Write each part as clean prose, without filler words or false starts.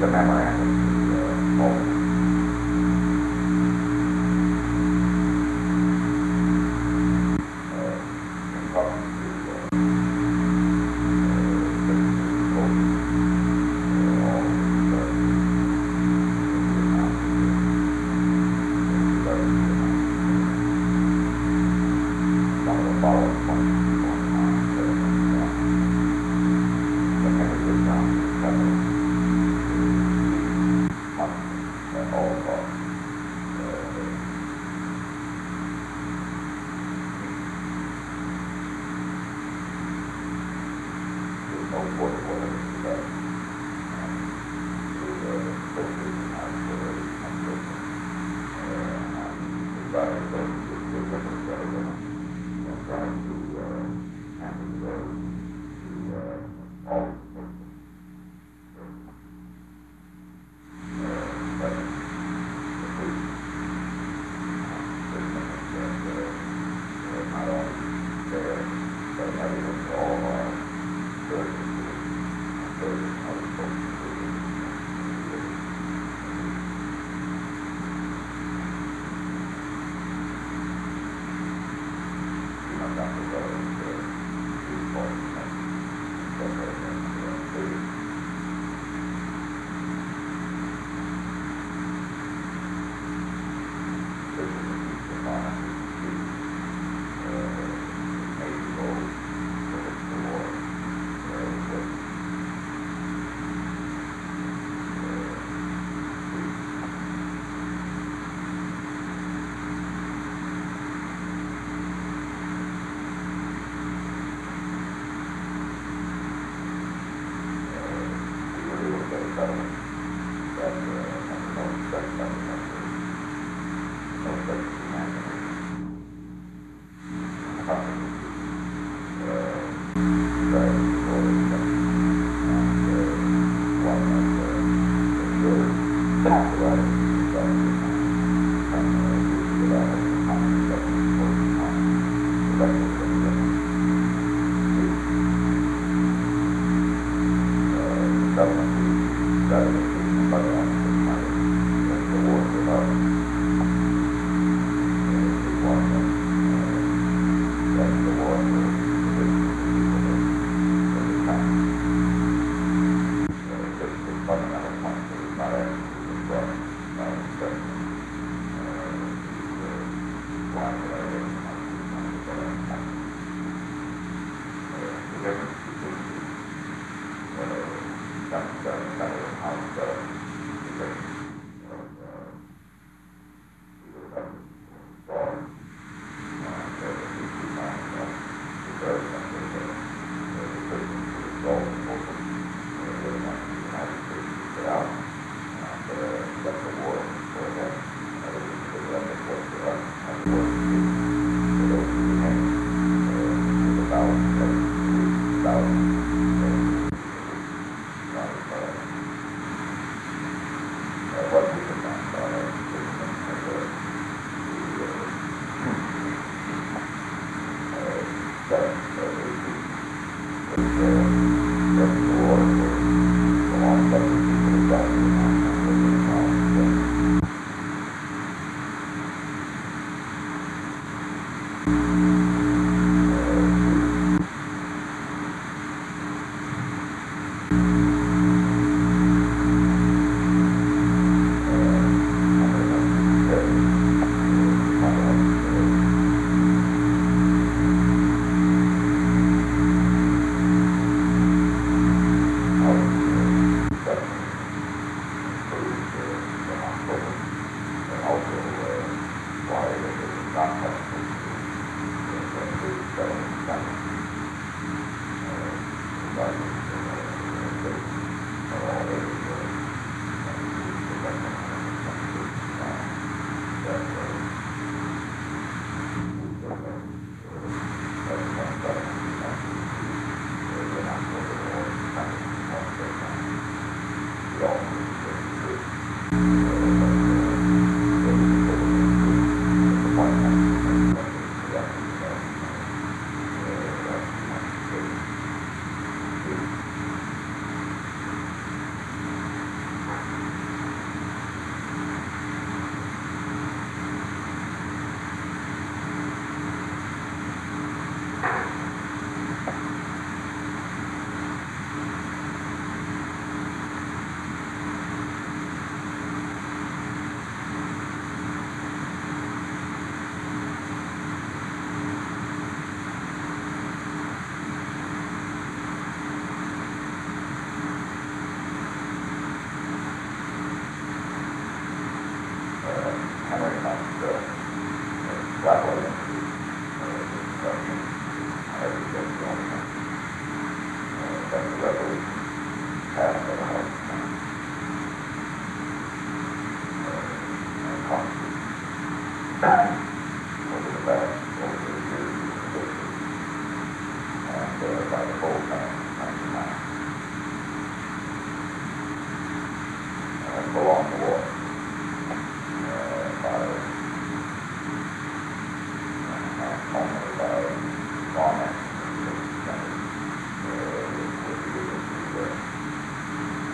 the memorandum to Mulder.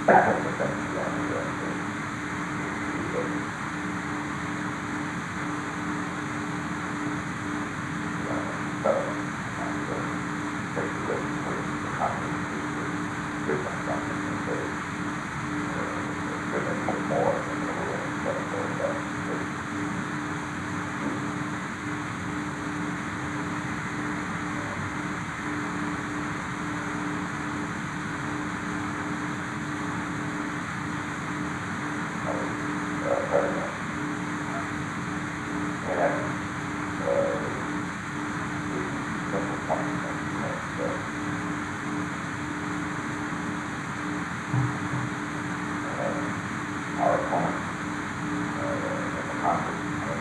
Our opponent in the Congress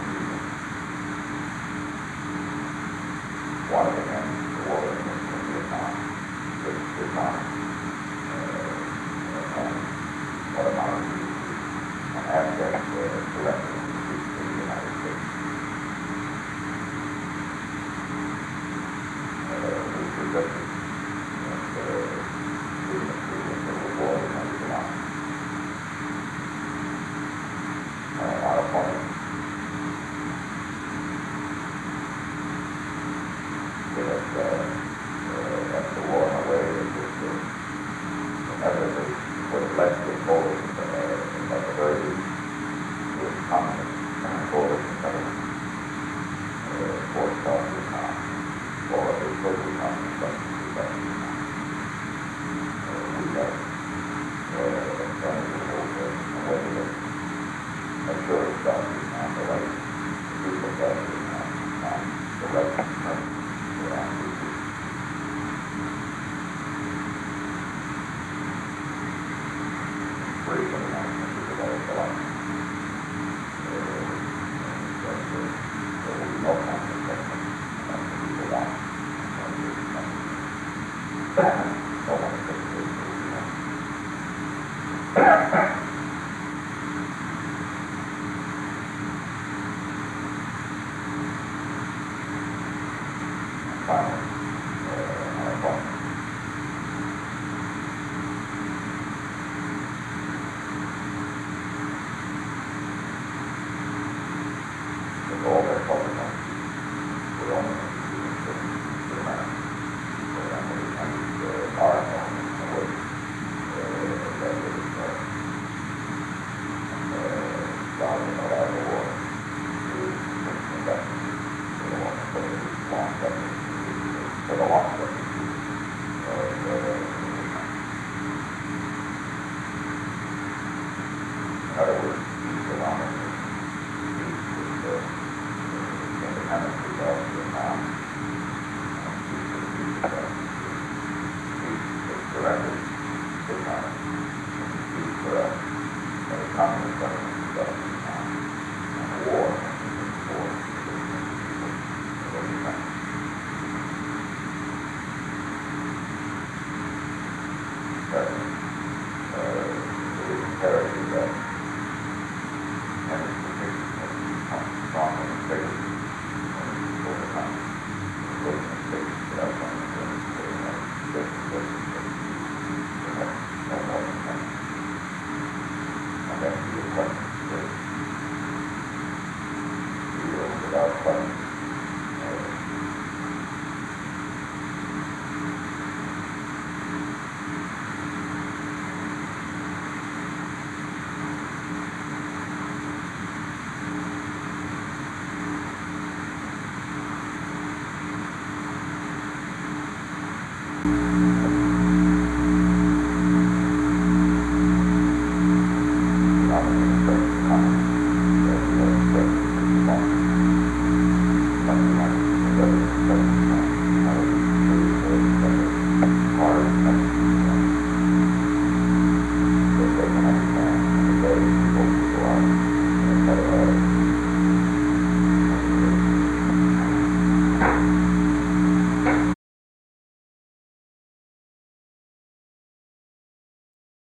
wanted to end the war in Vietnam, with Vietnam, and what amounted to an abject surrender to the United States. We resisted the war in Vietnam. Our opponent did it at the war in a way that was inevitably would have led to a coalition, at the very least, with communist coalition government for South Vietnam, or a totally communist government for South Vietnam. We have done the whole way to assure South Vietnam the right to do the South Vietnam, the right to return to their own people. Free from the United States of all the life. There will be no conflict government unless the people want. No one is going to do it. Finally, our opponent with all their public money would only to America. And our opponent in a way that was starting a lot of war to investment in the war, but it was long government. For the long term. In other words, peace along with independence of South Vietnam, peace for the future of peace for surrender, Vietnam, peace for us, and a communist government.